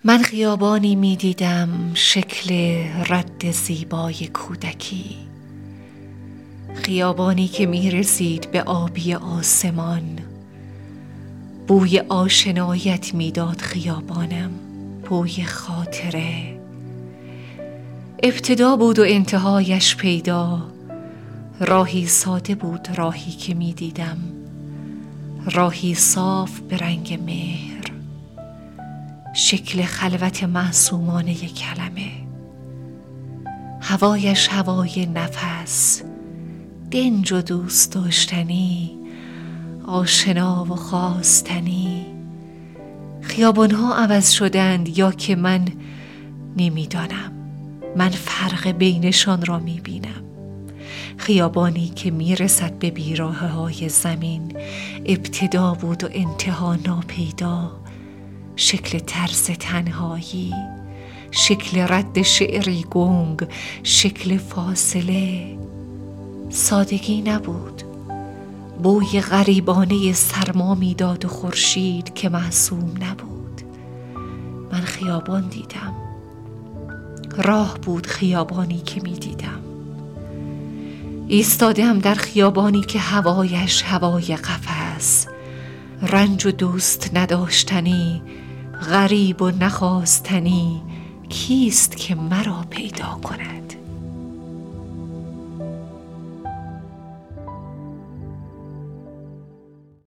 من خیابانی می دیدم شکل رد زیبای کودکی، خیابانی که می رسید به آبی آسمان. بوی آشنایت می داد خیابانم، بوی خاطره. ابتدا بود و انتهایش پیدا، راهی ساده بود راهی که می دیدم، راهی صاف به رنگ مهر، شکل خلوت معصومانه کلمه. هوایش هوای نفس، دنج و دوست داشتنی، آشنا و خواستنی. خیابانها عوض شدند یا که من نمیدانم، من فرق بینشان را میبینم. خیابانی که میرسد به بیراهه های زمین، ابتدا بود و انتها ناپیدا، شکل طرز تنهایی، شکل رد شعری گنگ، شکل فاصله. سادگی نبود، بوی غریبانه سرما میداد و خورشید که معصوم نبود. من خیابان دیدم، راه بود خیابانی که می دیدم. ایستادم در خیابانی که هوایش هوای قفس، رنج و دوست نداشتنی، غریب و نخواستنی. کیست که مرا پیدا کند؟